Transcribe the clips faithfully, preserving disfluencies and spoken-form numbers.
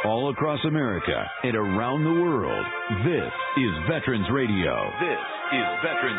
all across America and around the world. This is Veterans Radio. This is Veterans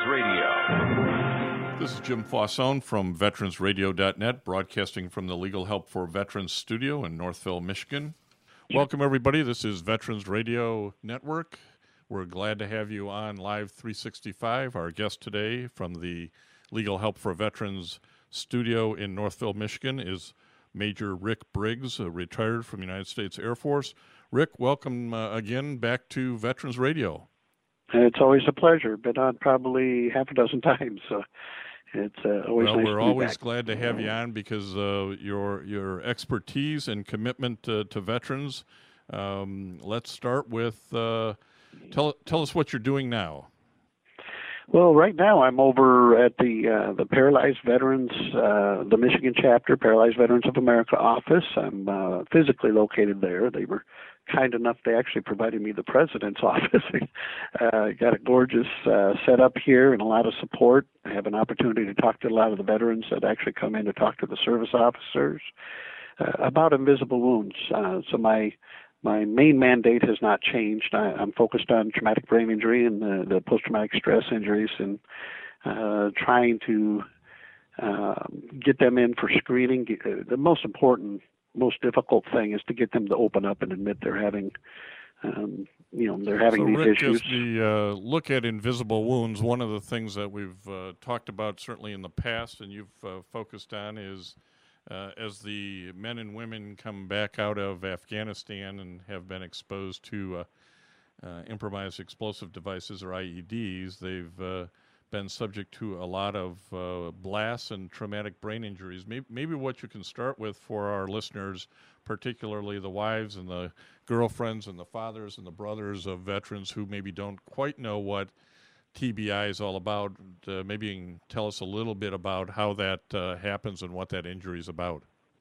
Radio. This is Jim Fossone from veterans radio dot net, broadcasting from the Legal Help for Veterans studio in Northville, Michigan. Welcome, everybody. This is Veterans Radio Network. We're glad to have you on Live three sixty-five. Our guest today from the Legal Help for Veterans studio in Northville, Michigan is Major Rick Briggs, uh, retired from the United States Air Force. Rick, welcome uh, again back to Veterans Radio. It's always a pleasure. Been on probably half a dozen times, so it's uh, always well, nice we're to be always back. glad to have you on because uh, your your expertise and commitment uh, to veterans. Um, let's start with uh, tell tell us what you're doing now. Well, right now I'm over at the uh, the Paralyzed Veterans, uh, the Michigan chapter, Paralyzed Veterans of America office. I'm uh, physically located there. They were kind enough to actually provided me the president's office. uh, got a gorgeous uh, setup here and a lot of support. I have an opportunity to talk to a lot of the veterans that actually come in to talk to the service officers uh, about invisible wounds. Uh, so my My main mandate has not changed. I, I'm focused on traumatic brain injury and the, the post-traumatic stress injuries and uh, trying to uh, get them in for screening. The most important, most difficult thing is to get them to open up and admit they're having, um, you know, they're having so these Rick, issues. As the uh, look at invisible wounds, one of the things that we've uh, talked about certainly in the past and you've uh, focused on is Uh, as the men and women come back out of Afghanistan and have been exposed to uh, uh, improvised explosive devices or I E Ds, they've uh, been subject to a lot of uh, blasts and traumatic brain injuries. Maybe, maybe what you can start with for our listeners, particularly the wives and the girlfriends and the fathers and the brothers of veterans who maybe don't quite know what T B I is all about. Uh, maybe you can tell us a little bit about how that uh, happens and what that injury is about.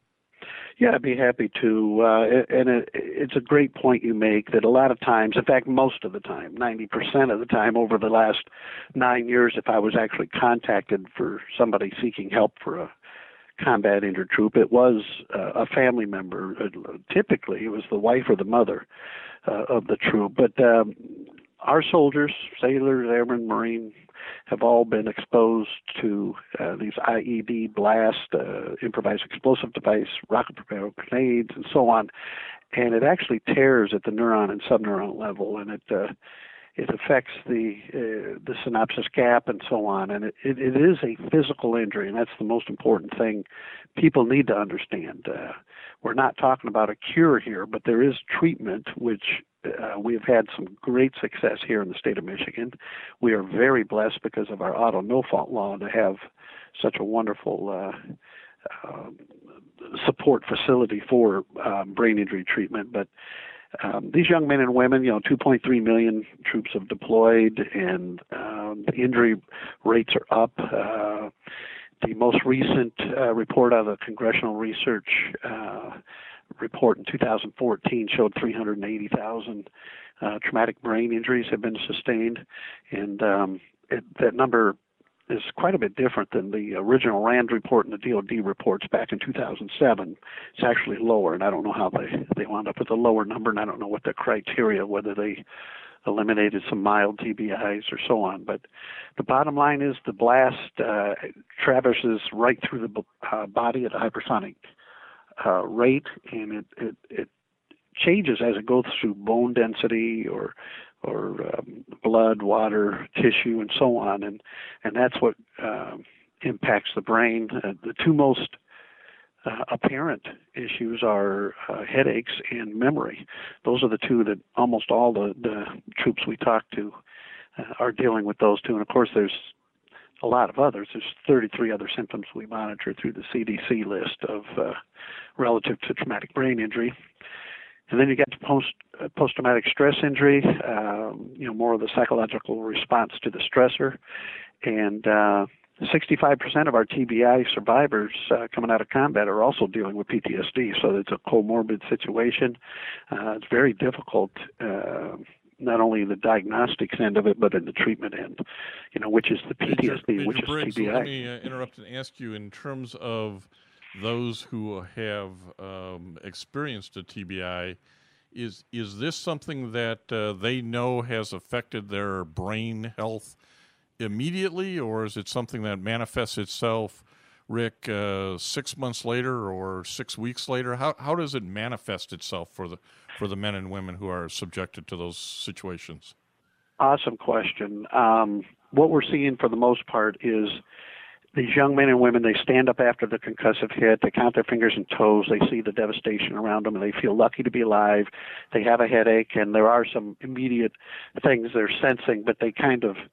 Yeah, I'd be happy to. Uh, and it, it's a great point you make that a lot of times, in fact, most of the time, ninety percent of the time over the last nine years, if I was actually contacted for somebody seeking help for a combat injured troop, it was uh, a family member. Uh, typically, it was the wife or the mother uh, of the troop. But um, our soldiers, sailors, airmen, Marine, have all been exposed to uh, these I E D blasts, uh, improvised explosive device, rocket-propelled grenades, and so on. And it actually tears at the neuron and subneuron level, and it uh, it affects the uh, the synapses gap and so on. And it, it, it is a physical injury, and that's the most important thing people need to understand. Uh, we're not talking about a cure here, but there is treatment, which Uh, we've had some great success here in the state of Michigan. We are very blessed because of our auto no-fault law to have such a wonderful uh, uh, support facility for um, brain injury treatment. But um, these young men and women, you know, two point three million troops have deployed, and um, the injury rates are up. Uh, the most recent uh, report out of the Congressional Research uh, report in two thousand fourteen showed three hundred eighty thousand uh, traumatic brain injuries have been sustained, and um, it, that number is quite a bit different than the original RAND report and the D O D reports back in two thousand seven. It's actually lower, and I don't know how they, they wound up with a lower number, and I don't know what the criteria, whether they eliminated some mild T B Is or so on. But the bottom line is the blast uh, traverses right through the uh, body at a hypersonic Uh, rate, and it, it it changes as it goes through bone density or or um, blood, water, tissue, and so on, and and that's what um, impacts the brain. Uh, the two most uh, apparent issues are uh, headaches and memory. Those are the two that almost all the, the troops we talk to uh, are dealing with those two, and of course there's a lot of others. There's thirty-three other symptoms we monitor through the C D C list of uh, relative to traumatic brain injury. And then you get to post uh, post-traumatic stress injury, um, you know, more of the psychological response to the stressor. And uh, sixty-five percent of our T B I survivors uh, coming out of combat are also dealing with P T S D, so it's a comorbid situation. Uh, it's very difficult uh, not only the diagnostics end of it, but in the treatment end, you know, which is the P T S D, Major, which Major is Briggs, T B I. Let me uh, interrupt and ask you, in terms of those who have um, experienced a T B I, is is this something that uh, they know has affected their brain health immediately, or is it something that manifests itself, Rick, uh, six months later or six weeks later? How how does it manifest itself for the for the men and women who are subjected to those situations? Awesome question. Um, what we're seeing for the most part is these young men and women, they stand up after the concussive hit, they count their fingers and toes, they see the devastation around them, and they feel lucky to be alive. They have a headache, and there are some immediate things they're sensing, but they kind of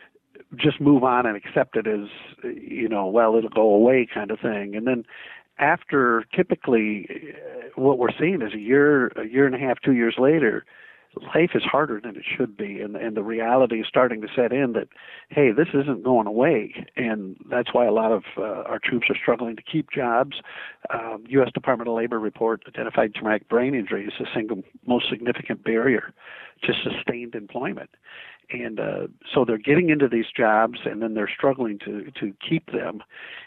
just move on and accept it as, you know, well, it'll go away kind of thing. And then after, typically, what we're seeing is a year, a year and a half, two years later, life is harder than it should be, and and the reality is starting to set in that, hey, this isn't going away, and that's why a lot of uh, our troops are struggling to keep jobs. Um, U S Department of Labor report identified traumatic brain injury as the single most significant barrier to sustained employment, and uh, so they're getting into these jobs, and then they're struggling to to keep them,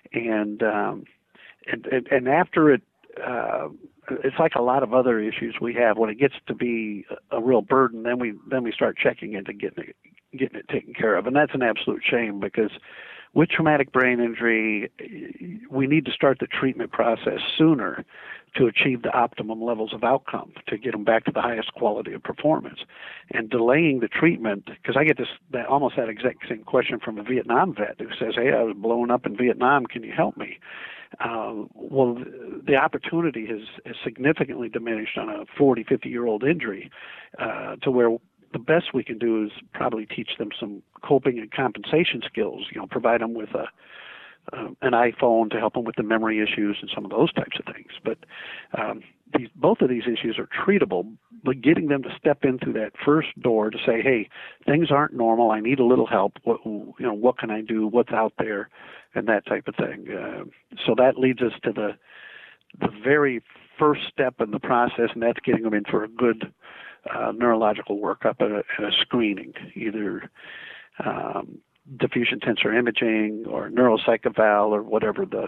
and um, and, and and after it. Uh, it's like a lot of other issues we have. When it gets to be a real burden, then we then we start checking into getting it, getting it taken care of, and that's an absolute shame because with traumatic brain injury, we need to start the treatment process sooner to achieve the optimum levels of outcome, to get them back to the highest quality of performance. And delaying the treatment, because I get this that almost that exact same question from a Vietnam vet who says, "Hey, I was blown up in Vietnam. Can you help me?" Uh, well, the opportunity has, has significantly diminished on a forty, fifty-year-old injury uh, to where the best we can do is probably teach them some coping and compensation skills, you know, provide them with a uh, an iPhone to help them with the memory issues and some of those types of things. But um, these, both of these issues are treatable, but getting them to step in through that first door to say, hey, things aren't normal, I need a little help, what, you know, what can I do, what's out there, and that type of thing. Uh, so that leads us to the the very first step in the process, and that's getting them in for a good uh, neurological workup and a, and a screening, either um, diffusion tensor imaging or neuropsych eval or whatever the,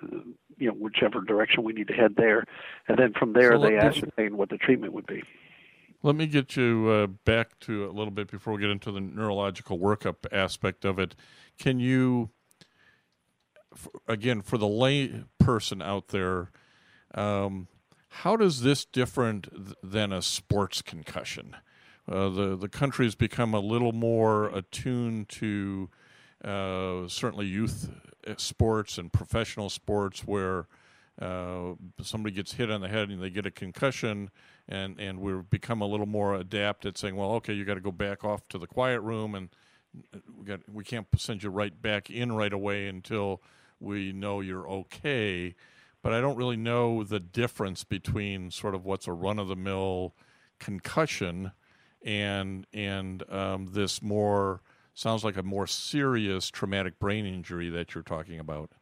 you know, whichever direction we need to head there. And then from there, so they let, ascertain what the treatment would be. Let me get you uh, back to a little bit before we get into the neurological workup aspect of it. Can you, again, for the lay person out there, um, how does this different th- than a sports concussion? Uh, the the country has become a little more attuned to uh, certainly youth sports and professional sports where uh, somebody gets hit on the head and they get a concussion, and, and we've become a little more adept at saying, well, okay, you got to go back off to the quiet room, and we got we can't send you right back in right away until we know you're okay. But I don't really know the difference between sort of what's a run-of-the-mill concussion and and um, this more, sounds like a more serious traumatic brain injury that you're talking about.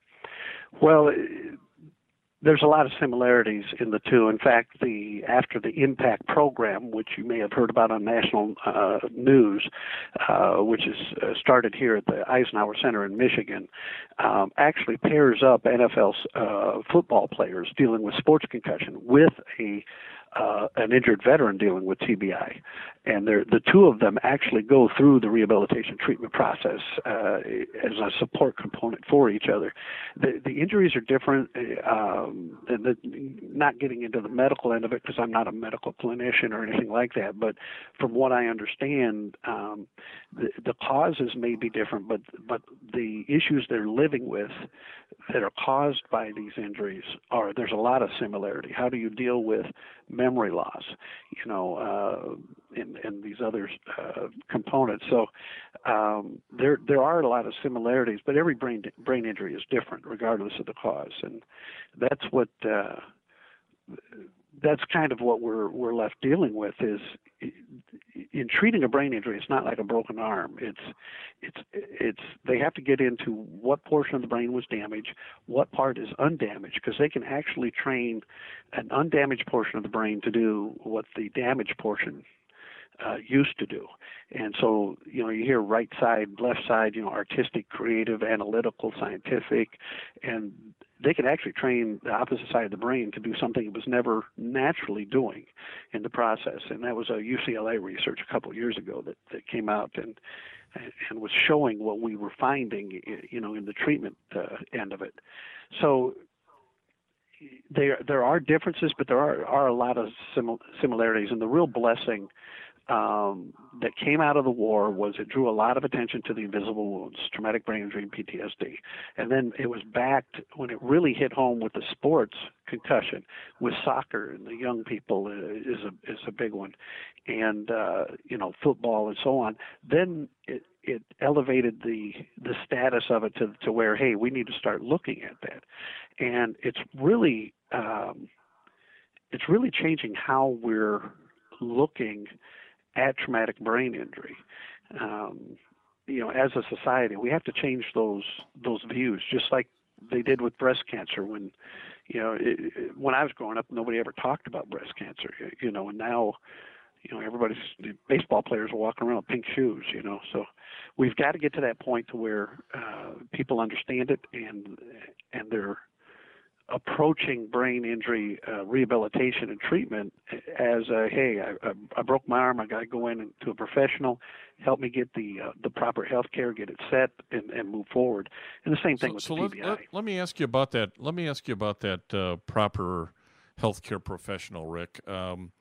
Well, there's a lot of similarities in the two. In fact, the after the IMPACT program, which you may have heard about on national uh, news, uh, which is uh, started here at the Eisenhower Center in Michigan, um, actually pairs up N F L uh, football players dealing with sports concussion with a Uh, an injured veteran dealing with T B I, and the two of them actually go through the rehabilitation treatment process uh, as a support component for each other. The, the injuries are different. Um, the, the, not getting into the medical end of it because I'm not a medical clinician or anything like that, but from what I understand, um, the, the causes may be different, but but the issues they're living with that are caused by these injuries are, there's a lot of similarity. How do you deal with memory loss, you know, uh, and, and these other uh, components? So um, there there are a lot of similarities, but every brain brain injury is different regardless of the cause, and that's what uh, that's kind of what we're we're left dealing with. Is in treating a brain injury, it's not like a broken arm. It's it's it's they have to get into what portion of the brain was damaged, what part is undamaged, because they can actually train an undamaged portion of the brain to do what the damaged portion uh, used to do. And so, you know, you hear right side, left side, you know, artistic, creative, analytical, scientific, and they could actually train the opposite side of the brain to do something it was never naturally doing in the process. And that was a U C L A research a couple of years ago that, that came out and and was showing what we were finding, you know, in the treatment uh, end of it. So there there are differences, but there are, are a lot of simil- similarities. And the real blessing um, that came out of the war was it drew a lot of attention to the invisible wounds, traumatic brain injury and P T S D. And then it was backed when it really hit home with the sports concussion, with soccer and the young people uh, is a is a big one, and uh, you know, football and so on. Then it it elevated the the status of it to to where, hey, we need to start looking at that, and it's really um, it's really changing how we're looking at traumatic brain injury. Um, you know, as a society, we have to change those those views, just like they did with breast cancer. When, you know, it, it, when I was growing up, nobody ever talked about breast cancer. You know, and now, you know, everybody's baseball players are walking around with pink shoes. You know, so we've got to get to that point to where uh, people understand it and and they're approaching brain injury uh, rehabilitation and treatment as a, hey, I, I, I broke my arm, I got to go in to a professional, help me get the uh, the proper health care, get it set, and, and move forward. And the same thing so, with so the let, T B I. let, let me ask you about that. Let me ask you about that uh, proper healthcare professional, Rick. Um,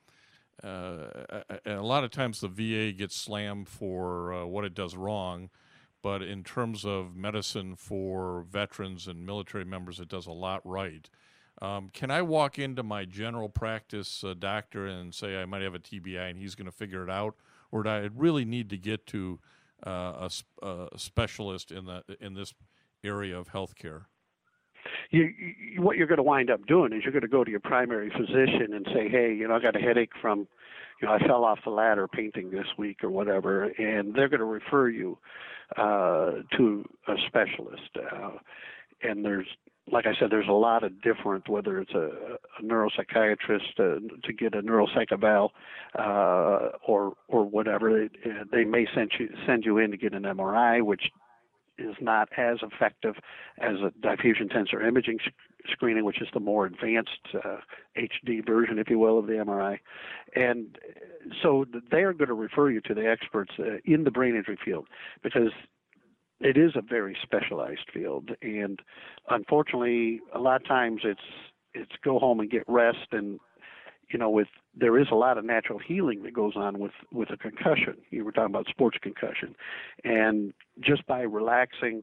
uh, a, a lot of times the V A gets slammed for uh, what it does wrong, but in terms of medicine for veterans and military members, it does a lot right. Um, can I walk into my general practice uh, doctor and say I might have a T B I and he's going to figure it out, or do I really need to get to uh, a, a specialist in the in this area of healthcare? You, you, what you're going to wind up doing is you're going to go to your primary physician and say, hey, you know, I got a headache from, you know, I fell off the ladder painting this week or whatever, and they're going to refer you uh, to a specialist. Uh, and there's, like I said, there's a lot of different, whether it's a, a neuropsychiatrist uh, to get a neuropsych eval uh, or or whatever. It, uh, they may send you send you in to get an M R I, which is not as effective as a diffusion tensor imaging sc- screening, which is the more advanced uh, H D version, if you will, of the M R I. And so they're going to refer you to the experts uh, in the brain injury field, because it is a very specialized field. And unfortunately, a lot of times it's it's go home and get rest. And, you know, with there is a lot of natural healing that goes on with, with a concussion. You were talking about sports concussion. And just by relaxing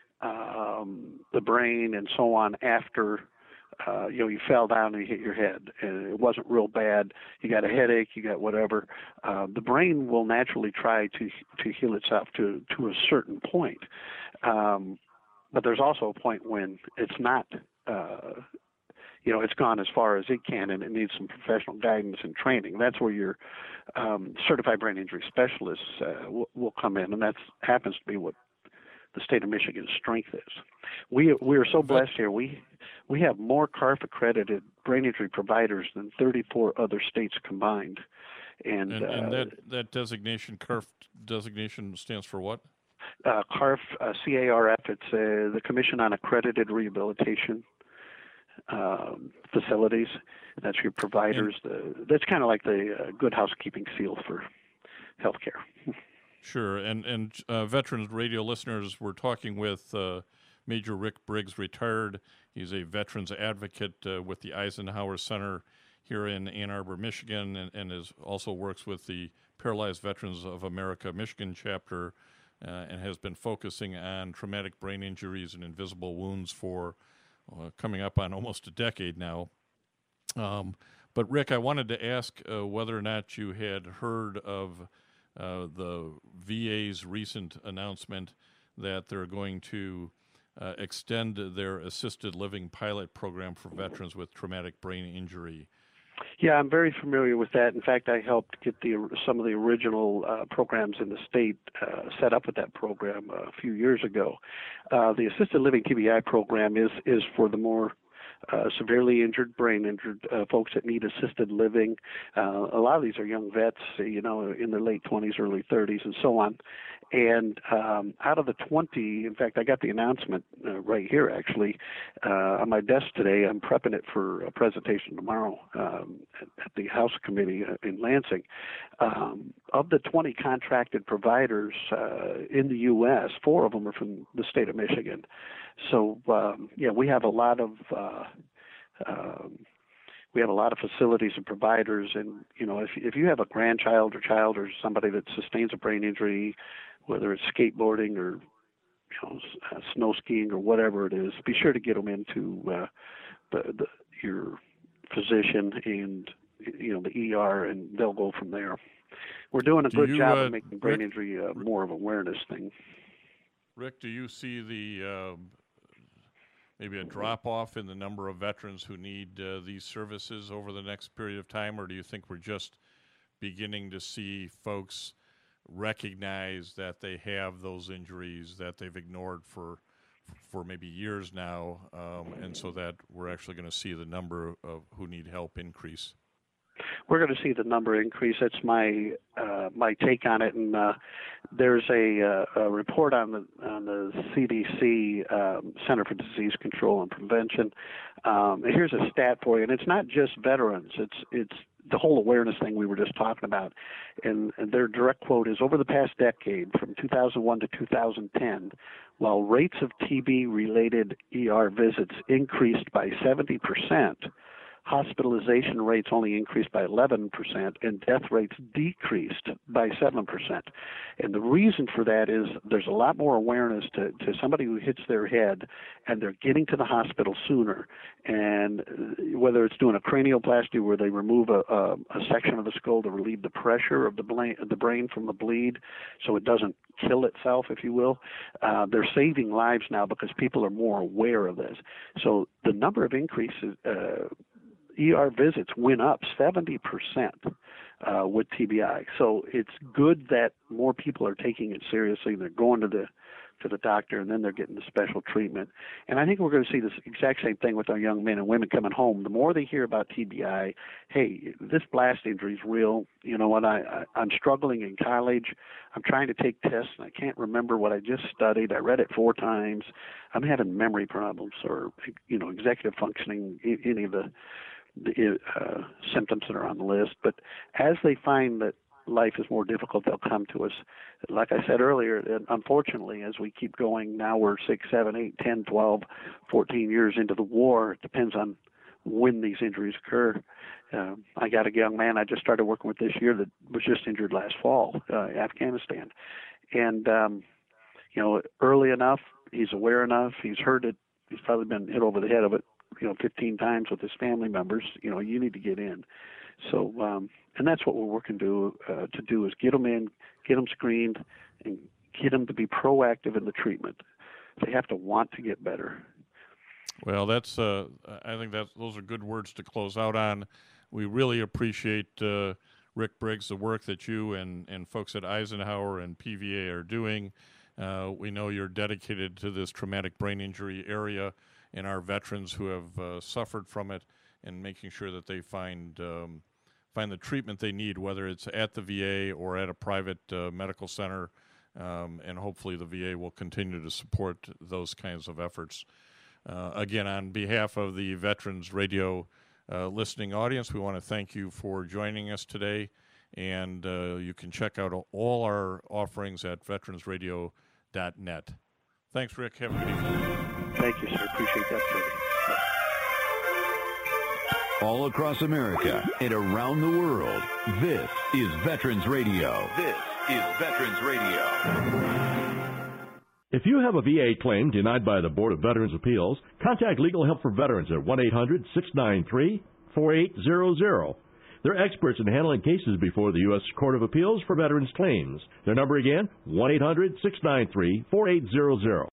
um, the brain and so on after, uh, you know, you fell down and you hit your head and it wasn't real bad, you got a headache, you got whatever, uh, the brain will naturally try to to heal itself to, to a certain point. Um, but there's also a point when it's not, uh, you know, it's gone as far as it can, and it needs some professional guidance and training. That's where your um, certified brain injury specialists uh, will, will come in, and that happens to be what the state of Michigan's strength is. We we are so blessed here. We we have more C A R F accredited brain injury providers than thirty-four other states combined. And, and, uh, and that, that designation, C A R F designation, stands for what? Uh, C A R F, uh, C A R F, it's uh, the Commission on Accredited Rehabilitation um, Facilities. That's your providers. And, the, that's kind of like the uh, good housekeeping seal for healthcare. Sure. And, and uh, Veterans Radio listeners, we're talking with uh, Major Rick Briggs, retired. He's a veterans advocate uh, with the Eisenhower Center here in Ann Arbor, Michigan, and, and is also works with the Paralyzed Veterans of America Michigan chapter, uh, and has been focusing on traumatic brain injuries and invisible wounds for uh, coming up on almost a decade now. Um, but Rick, I wanted to ask uh, whether or not you had heard of uh, the V A's recent announcement that they're going to uh, extend their assisted living pilot program for veterans with traumatic brain injury. Yeah, I'm very familiar with that. In fact, I helped get the some of the original uh, programs in the state uh, set up with that program uh, a few years ago. Uh, the assisted living T B I program is is for the more uh, severely injured, brain injured uh, folks that need assisted living. Uh, a lot of these are young vets, you know, in their late twenties, early thirties, and so on. And um, out of the twenty, in fact, I got the announcement uh, right here, actually, uh, on my desk today. I'm prepping it for a presentation tomorrow um, at, at the House Committee in Lansing. Um, of the twenty contracted providers uh, in the U S, four of them are from the state of Michigan. So, um, yeah, we have a lot of uh, um, we have a lot of facilities and providers. And, you know, if, if you have a grandchild or child or somebody that sustains a brain injury, whether it's skateboarding or, you know, uh, snow skiing or whatever it is, be sure to get them into uh, the, the, your physician and, you know, the E R, and they'll go from there. We're doing a do good you, job uh, of making brain Rick, injury uh, more of an awareness thing. Rick, do you see the uh, maybe a drop-off in the number of veterans who need uh, these services over the next period of time, or do you think we're just beginning to see folks recognize that they have those injuries that they've ignored for for maybe years now, um, and so that we're actually going to see the number of who need help increase? We're going to see the number increase. That's my uh, my take on it. And uh, there's a, uh, a report on the on the C D C um, Center for Disease Control and Prevention. Um, and here's a stat for you, and it's not just veterans. It's it's the whole awareness thing we were just talking about. And, and their direct quote is, over the past decade, from two thousand one to two thousand ten, while rates of T B-related E R visits increased by seventy percent, hospitalization rates only increased by eleven percent, and death rates decreased by seven percent. And the reason for that is there's a lot more awareness to, to somebody who hits their head, and they're getting to the hospital sooner. And whether it's doing a cranioplasty where they remove a, a, a section of the skull to relieve the pressure of the, bla- the brain from the bleed so it doesn't kill itself, if you will, uh, they're saving lives now because people are more aware of this. So the number of increases, uh, E R visits went up seventy percent uh, with T B I. So it's good that more people are taking it seriously. They're going to the to the doctor, and then they're getting the special treatment. And I think we're going to see this exact same thing with our young men and women coming home. The more they hear about T B I, hey, this blast injury is real. You know what? I, I I'm struggling in college. I'm trying to take tests, and I can't remember what I just studied. I read it four times. I'm having memory problems, or you know, executive functioning, any of the the uh, symptoms that are on the list. But as they find that life is more difficult, they'll come to us. Like I said earlier, and unfortunately, as we keep going, now we're six, seven, eight, ten, twelve, fourteen years into the war. It depends on when these injuries occur. Uh, I got a young man I just started working with this year that was just injured last fall, uh, Afghanistan. And, um, you know, early enough, he's aware enough, he's heard it, he's probably been hit over the head of it, you know, fifteen times with his family members. You know, you need to get in. So, um, and that's what we're working to uh, to do, is get them in, get them screened, and get them to be proactive in the treatment. They have to want to get better. Well, that's uh, I think that those are good words to close out on. We really appreciate uh, Rick Briggs, the work that you and, and folks at Eisenhower and P V A are doing. Uh, we know you're dedicated to this traumatic brain injury area and our veterans who have uh, suffered from it, and making sure that they find um, find the treatment they need, whether it's at the V A or at a private uh, medical center, um, and hopefully the V A will continue to support those kinds of efforts. Uh, again, on behalf of the Veterans Radio uh, listening audience, we want to thank you for joining us today, and uh, you can check out all our offerings at veterans radio dot net. Thanks, Rick. Have a good evening. Thank you, sir. Appreciate that, Tony. All across America and around the world, this is Veterans Radio. This is Veterans Radio. If you have a V A claim denied by the Board of Veterans' Appeals, contact Legal Help for Veterans at one eight hundred six nine three four eight zero zero. They're experts in handling cases before the U S Court of Appeals for veterans' claims. Their number again, one eight hundred six nine three four eight zero zero.